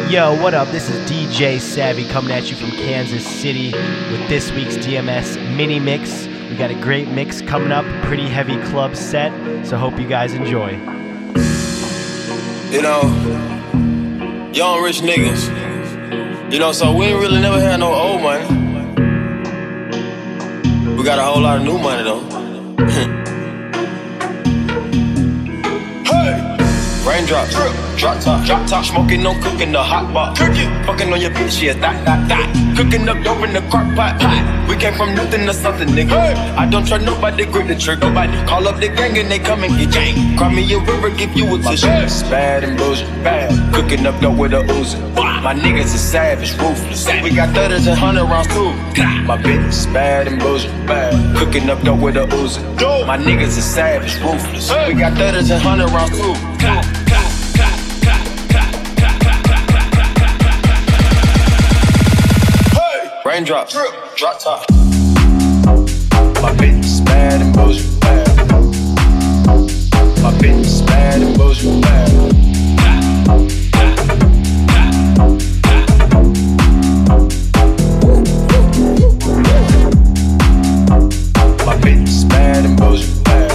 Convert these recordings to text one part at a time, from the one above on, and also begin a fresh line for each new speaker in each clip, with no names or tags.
Yo, what up? This is DJ Savvy coming at you from Kansas City with this week's DMS mini mix. We got a great mix coming up, pretty heavy club set, so hope you guys enjoy.
You know, young rich niggas, you know, so we ain't really never had no old money. We got a whole lot of new money though. Raindrops, drop top, smoking, no cooking, the hot pot. Fucking on your bitch, yeah, that. Cooking up dope in the crock pot. We came from nothing to something, nigga. I don't trust nobody, grip the trigger. Nobody call up the gang and they come and get gang. Cry me a river, give you a tissue. It's bad and bullshit, bad. Cooking up dope with a Uzi. My niggas is savage, ruthless. We got 30s and 100 rounds too. My bitch is bad and bullshit, bad. Cooking up dope with a Uzi. My niggas is savage, ruthless. We got 30s and 100 rounds too. Raindrops, drop top. My bitch is bad and bullshit, bad. My bitch is bad and bullshit, bad. My bitch is bad and bullshit, bad.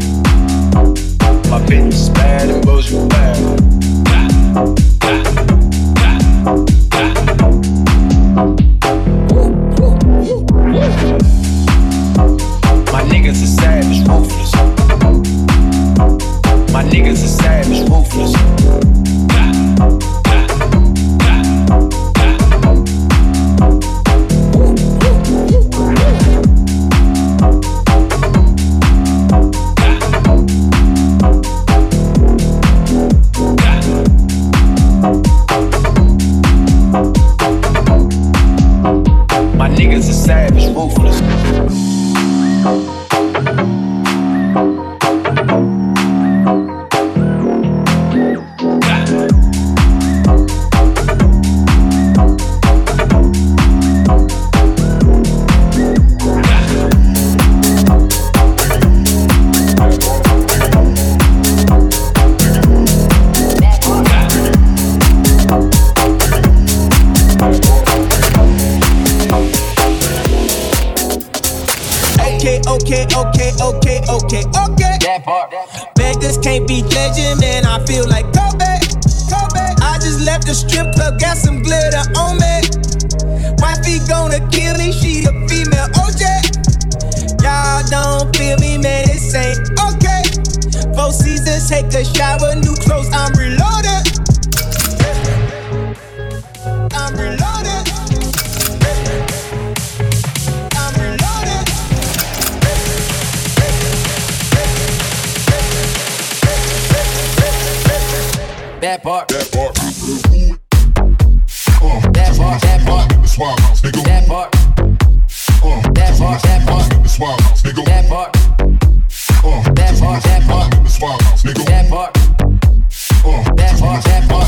My bitch is bad and bullshit, bad. My niggas are savage, ruthless. My niggas are savage, ruthless. My niggas are savage, ruthless.
Okay. That part. Beggars can't be judging, man. I feel like Kobe. I just left the strip club, got some glitter on me. Wifey gonna kill me, she a female OJ. Y'all don't feel me, man. This ain't okay. 4 seasons, take a shower, new clothes, I'm reloaded. I'm reloaded.
That part.
That part.
That part. That part.
That part.
That part. That part. That part. That part. That part. That part. That part. That part. That part.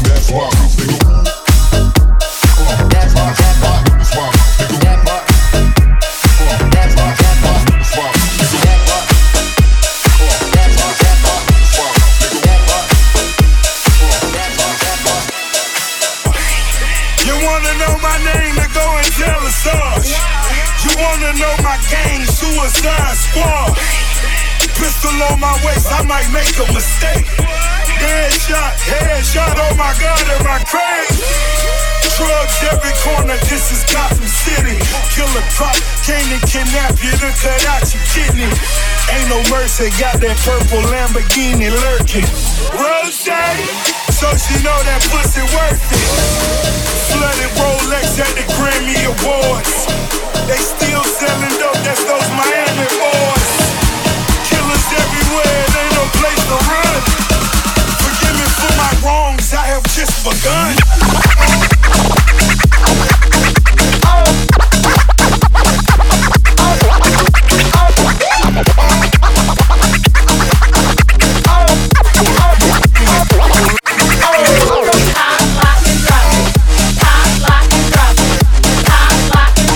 You wanna know my gang, Suicide Squad. Pistol on my waist, I might make a mistake. Headshot, oh my God, am I crazy? Drugs every corner, this is Gotham City. Killer cop, came to kidnap you to cut out your kidney. Ain't no mercy, got that purple Lamborghini lurking. Rose, so she know that pussy worth it. Flooded Rolex at the Grammy Awards. They still selling dope, that's those Miami boys. Killers everywhere, it ain't no place to run. Forgive me for my wrongs, I have just begun.
Hot, lock, and drop it.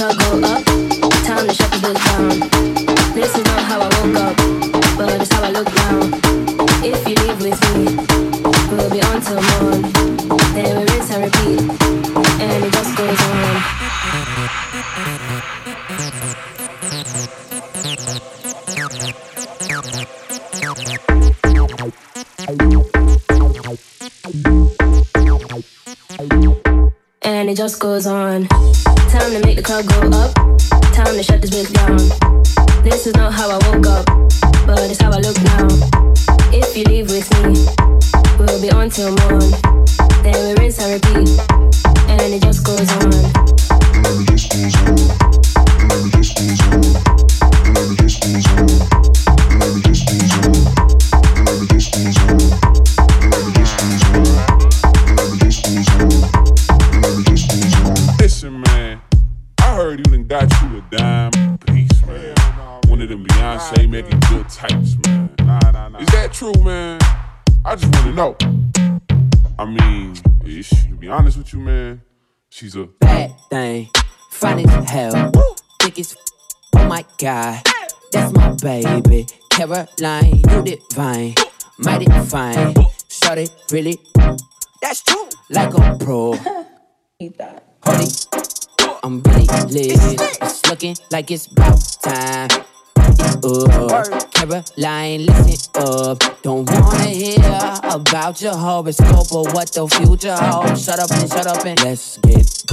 club go up, time to shut the bitch down. This is not how I woke up, but it's how I look now. If you leave with me, we'll be on till morn. Then we rinse and repeat, and it just goes on. And it just goes on. Time to make the club go up, time to shut this bitch down. This is not how I woke up, but it's how I look now. If you leave with me, we'll be on till morn. Then we rinse and repeat, and it just goes on. And it just goes on. And it just goes on. And it just goes on. And it just goes on. And it just goes on. And it just goes on. And it just goes on.
Listen, man, I heard you done got you a dime piece, man. One of them Beyonce making good types, man. Is that true, man? I just want to know. I mean, to be honest with you, man, she's a
bad thing, fine as hell, thick as oh my God, that's my baby. Caroline, you divine, mighty fine, shorty really, that's true, like a pro. Holy, I'm really lit. It's looking like it's about time. Caroline, listen up. Don't wanna hear about your horoscope or what the future holds. Shut up and let's get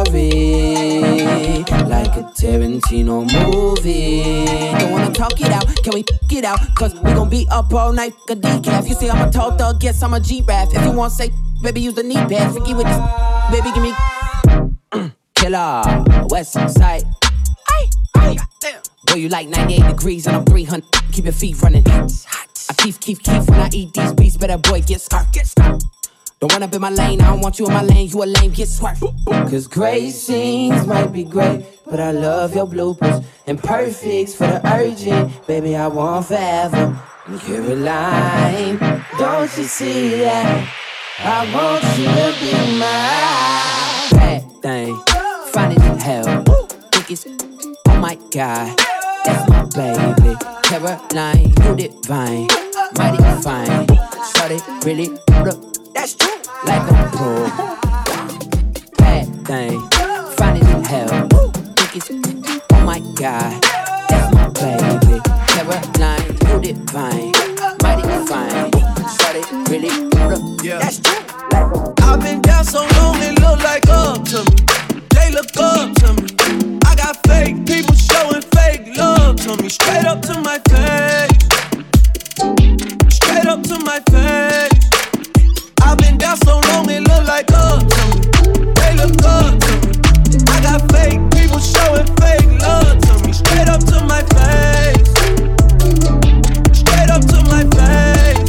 gory, like a Tarantino movie. Don't wanna talk it out, can we get out? Cause we gon' be up all night, a decaf. You say I'm a tall thug, yes I'm a G-Rap. If you want say, baby use the knee pad. Freaky with this, baby give me killer, west side. Boy, you like 98 degrees and I'm 300. Keep your feet running. I keep when I eat these beats. Better boy, get scarf. Don't run up in my lane. I don't want you in my lane. You a lame, get swerved. Cause great scenes might be great, but I love your bloopers and perfects for the urgent. Baby, I want forever. Caroline, don't you see that? I want you to be mine. Bad thing, fine as hell. Think it's oh my God, that's my baby. Caroline, you divine, mighty fine. Started really, that's true, like a pro. Bad thing, fine as hell. Think it's oh my God, that's my baby. Caroline, you divine, mighty fine. Started really, that's true.
I've been down so long, it look like up to me. They look up to me. I got fake people showing fake love to me. Straight up to my face. Straight up to my face. I've been down so long, it look like up to me. They look up to me. I got fake people showing fake love to me. Straight up to my face. Straight up to my face.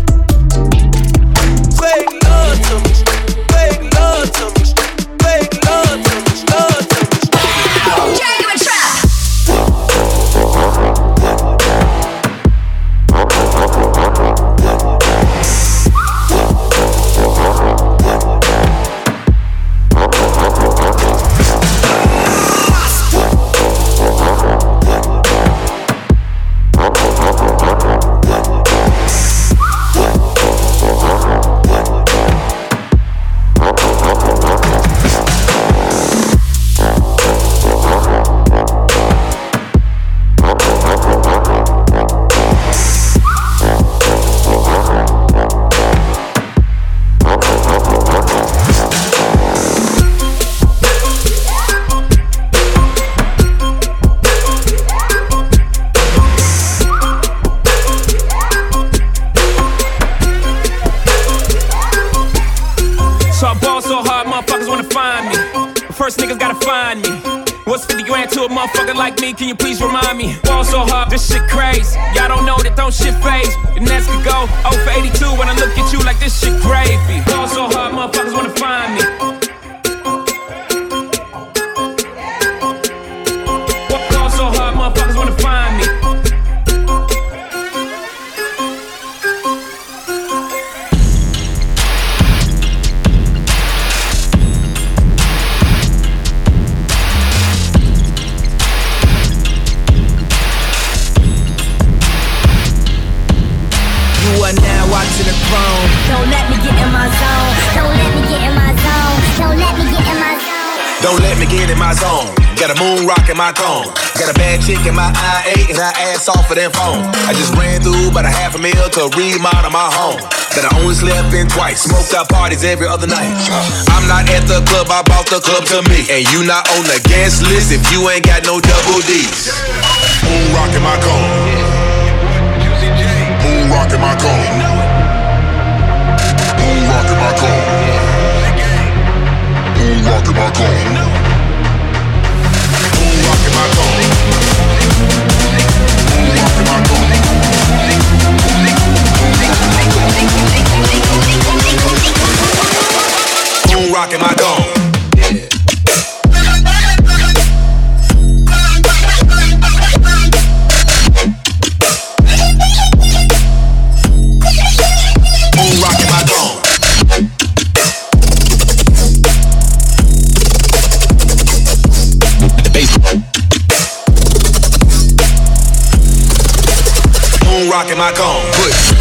Fake love to me. Fake love to me. Fake love to me. Love to me.
Genuine trap.
Motherfucker like me, can you please remind me? Ball so hard, this shit crazy. Y'all don't know that don't shit phase. The Nets could go 0 for 82 when I look at you like this shit gravy. Ball so hard, motherfuckers wanna find me. Ball so hard, motherfuckers wanna find me.
Don't let me get in my zone. Got a moon rock in my cone. Got a bad chick in my IA and her ass off of that phone. I just ran through about $500,000 to remodel my home. That I only slept in twice. Smoked out parties every other night. I'm not at the club, I bought the club to me. And you not on the guest list if you ain't got no double D's.
Moon rock in my cone. Moon rock in my cone. Moon rock in my cone. Moon rock in my cone. Moon rock in my cone. Moon rock in my cone.
Moon rock in my cone. Rockin' my cone, push.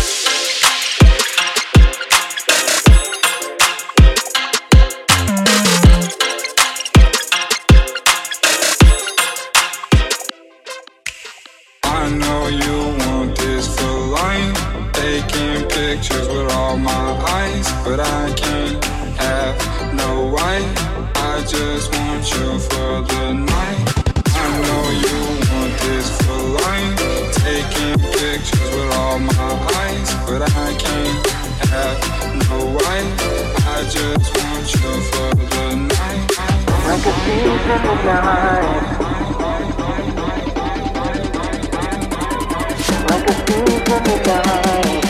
I know you want this for life. Taking pictures with all my eyes, but I can't have no wife. I just want you for the night. I know you want this for life. Taking pictures with all my eyes, but I can't have no wife. I just want you for the night. Like a thief in the night. Like a thief in the night.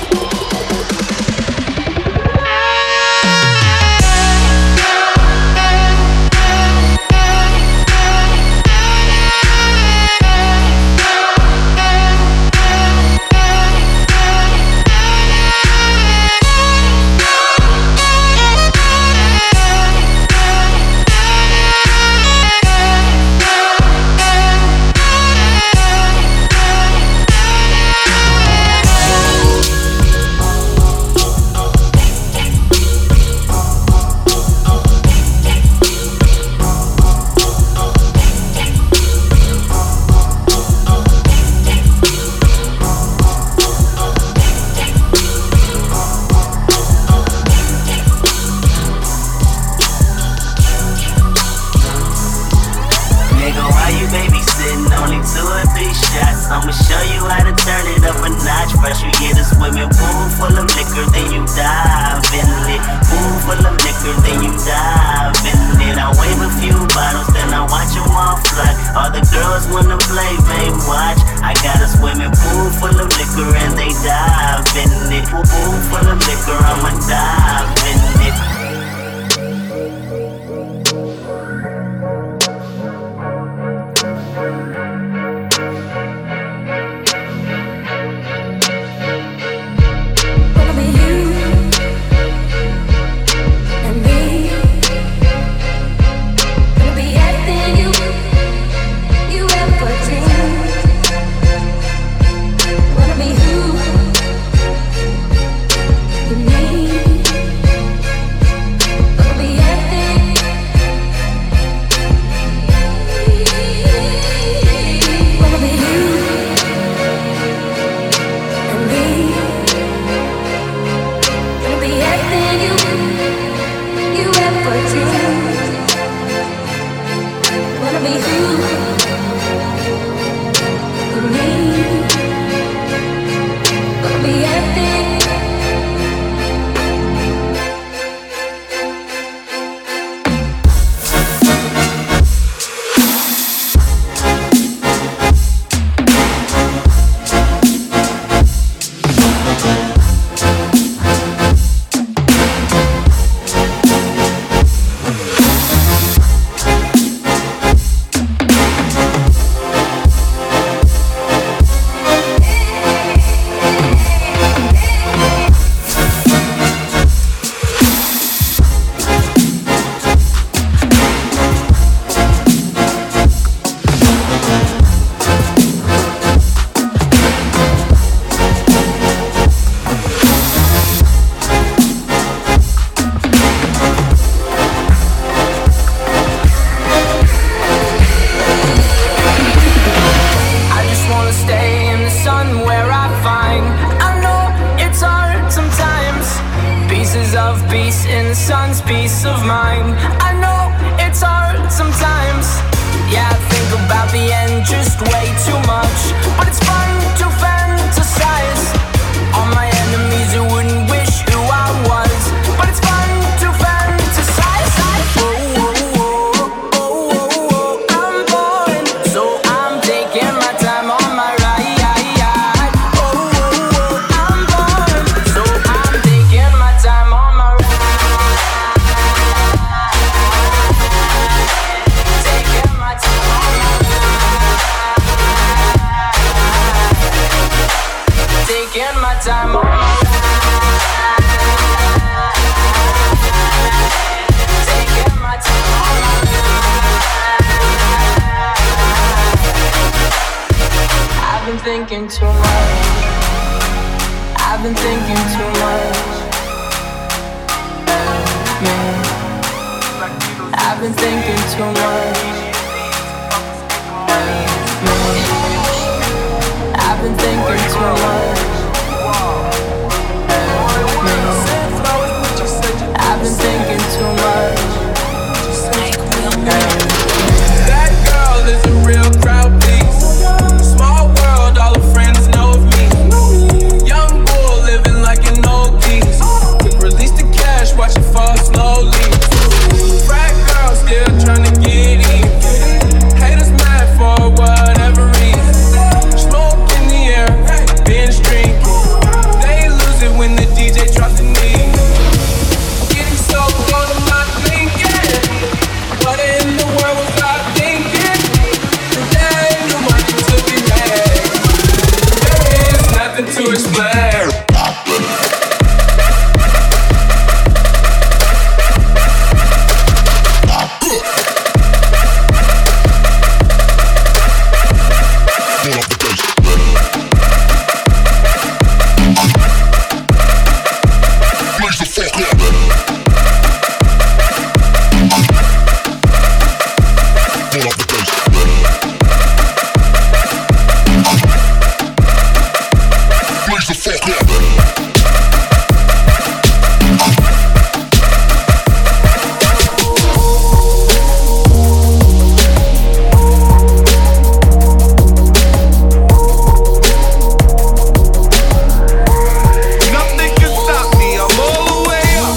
at the end just way too much. But it's fun to fantasize on my enemies who wouldn't wish who I was. But it's fun to fantasize. Oh, oh, oh, oh, oh, oh. I'm boring, so I'm taking my time on my ride. Oh, oh, oh, I'm boring, so I'm taking my time on my ride. Taking my time on my ride. Taking my time on my ride. Taking my time on my ride. I've been thinking too much. I've been thinking too much. I've been thinking too much. I've been thinking too much. I've been thinking too much.
That girl is a real crowd, please. Small world, all her friends know of me. Young bull living like an old geese. Release the cash, watch it fall slowly. Frat girl still trying to get in. Haters mad for whatever reason. Smoke in the air, binge drinking. They lose it when the DJ drops the knee. Getting so close, I'm not thinking. What in the world was I thinking? Today, no money to be made. There is nothing to explain.
Nothing can stop me, I'm all the way up.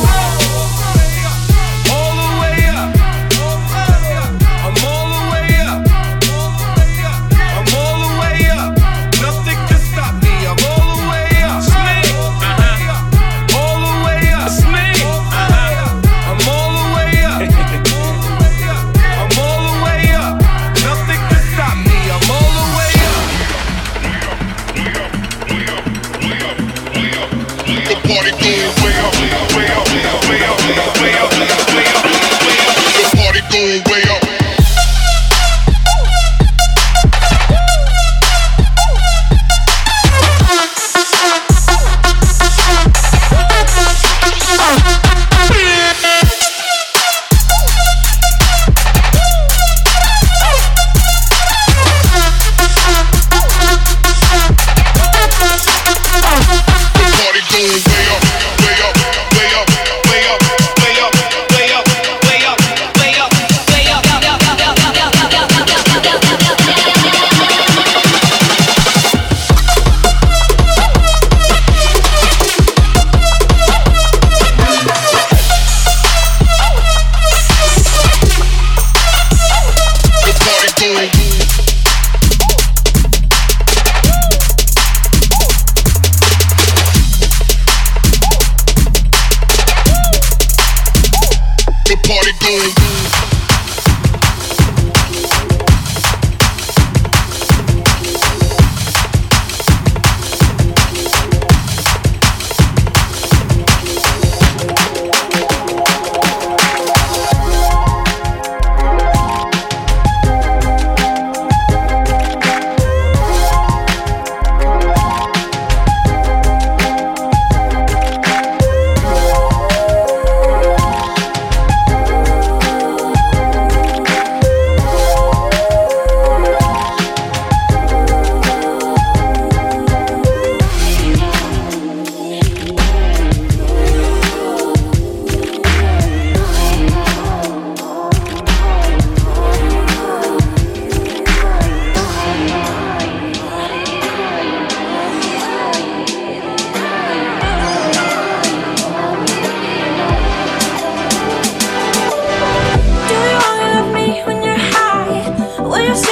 All the way up. I'm all the way up. I'm all the way up. Nothing can stop me, I'm all the way up. All the way up. I'm all the way up. I'm all the way up. Nothing can stop me, I'm all the way up.
The party going way up, way up, way up, way up, way up, way up, way up, way up. The party going way up. The party going way up, way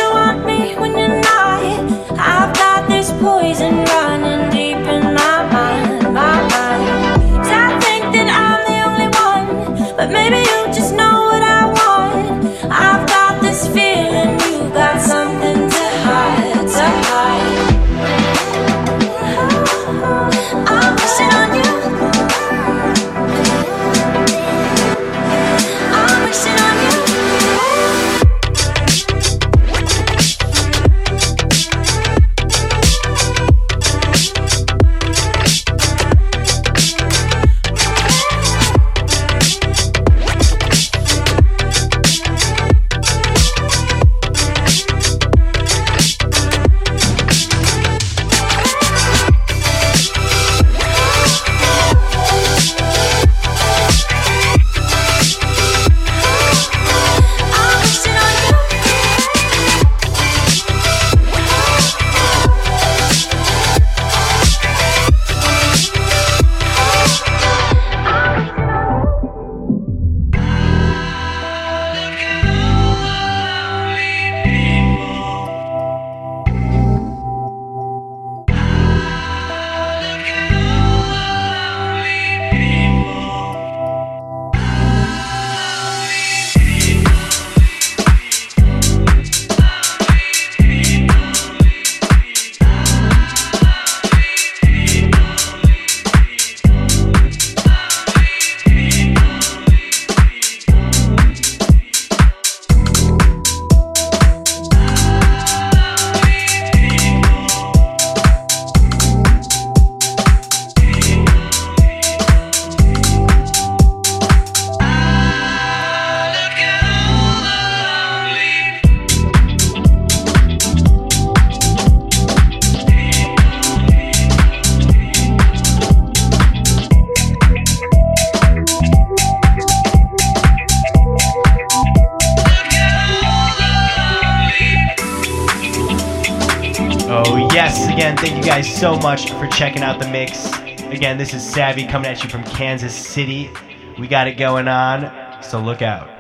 you want me when you're not. I've got this poison running deep in my mind, my mind. 'Cause I think that I'm the only one, but maybe you just know what I want. I've got this feeling you got something to hide, to hide. I'm wishing on you. I'm wishing on you.
Thank you guys so much for checking out the mix. Again, this is Savvy coming at you from Kansas City. We got it going on, so look out.